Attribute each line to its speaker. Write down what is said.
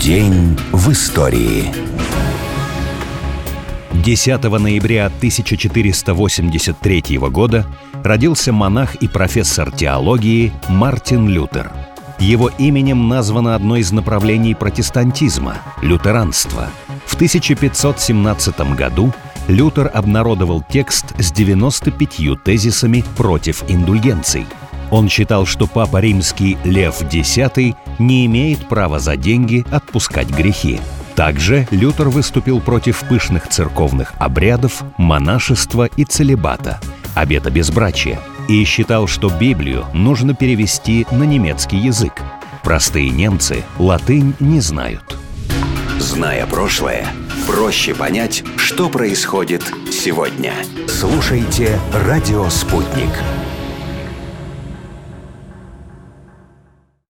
Speaker 1: День в истории.
Speaker 2: 10 ноября 1483 года родился монах и профессор теологии Мартин Лютер. Его именем названо одно из направлений протестантизма – лютеранство. В 1517 году Лютер обнародовал текст с 95 тезисами против индульгенций. Он считал, что папа римский Лев X не имеет права за деньги отпускать грехи. Также Лютер выступил против пышных церковных обрядов, монашества и целибата, обета безбрачия, и считал, что Библию нужно перевести на немецкий язык. Простые немцы латынь не знают.
Speaker 1: Зная прошлое, проще понять, что происходит сегодня. Слушайте «Радио Спутник».